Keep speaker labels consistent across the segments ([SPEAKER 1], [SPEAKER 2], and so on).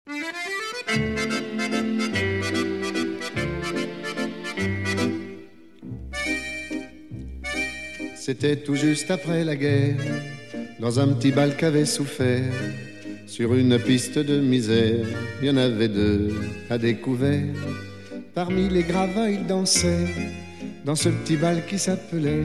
[SPEAKER 1] C'était tout juste après la guerre, dans un petit bal qu'avait souffert. Sur une piste de misère, il y en avait deux à découvert. Parmi les gravats, ils dansaient dans ce petit bal qui s'appelait.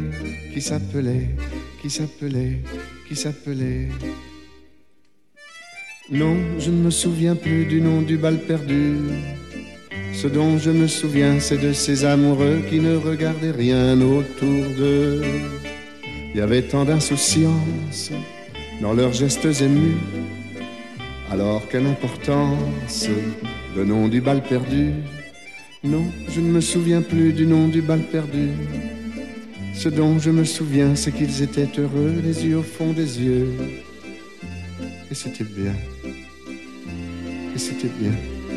[SPEAKER 1] Non, je ne me souviens plus du nom du bal perdu. Ce dont je me souviens, c'est de ces amoureux qui ne regardaient rien autour d'eux. Il y avait tant d'insouciance dans leurs gestes émus. Alors quelle importance, le nom du bal perdu. Non, je ne me souviens plus du nom du bal perdu. Ce dont je me souviens, c'est qu'ils étaient heureux, les yeux au fond des yeux. Et c'était bien. Et c'était bien.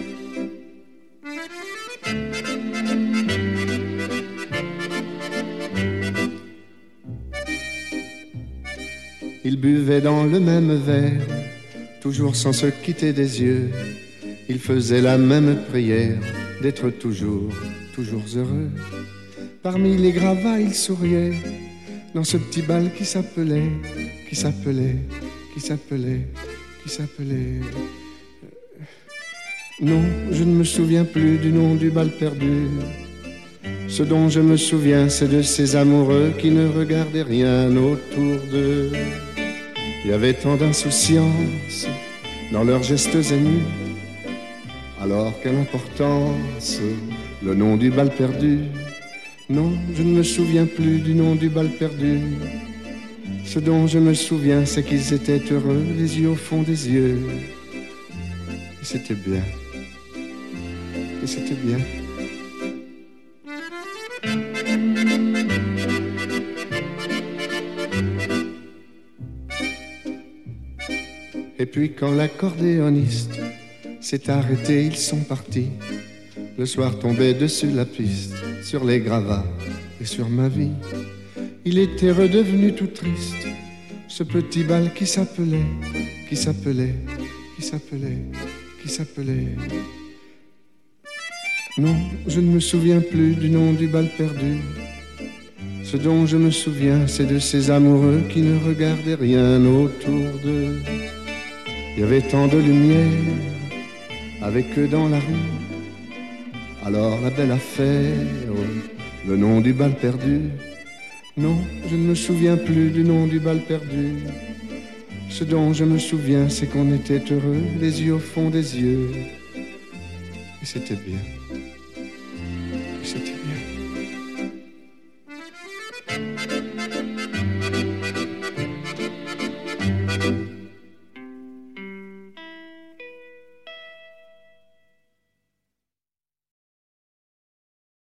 [SPEAKER 1] Ils buvaient dans le même verre, toujours sans se quitter des yeux. Ils faisaient la même prière, d'être toujours heureux. Parmi les gravats, ils souriaient, dans ce petit bal qui s'appelait. Non, je ne me souviens plus du nom du bal perdu. Ce dont je me souviens, c'est de ces amoureux qui ne regardaient rien autour d'eux. Il y avait tant d'insouciance dans leurs gestes émus. Alors quelle importance, le nom du bal perdu. Non, je ne me souviens plus du nom du bal perdu. Ce dont je me souviens, c'est qu'ils étaient heureux, les yeux au fond des yeux. Et c'était bien. Et c'était bien. Et puis quand l'accordéoniste s'est arrêté, ils sont partis. Le soir tombait dessus la piste, sur les gravats et sur ma vie. Il était redevenu tout triste, ce petit bal qui s'appelait. Non, je ne me souviens plus du nom du bal perdu. Ce dont je me souviens, c'est de ces amoureux qui ne regardaient rien autour d'eux. Il y avait tant de lumière avec eux dans la rue. Alors la belle affaire, le nom du bal perdu. Non, je ne me souviens plus du nom du bal perdu. Ce dont je me souviens, c'est qu'on était heureux, les yeux au fond des yeux. Et c'était bien. Et c'était bien.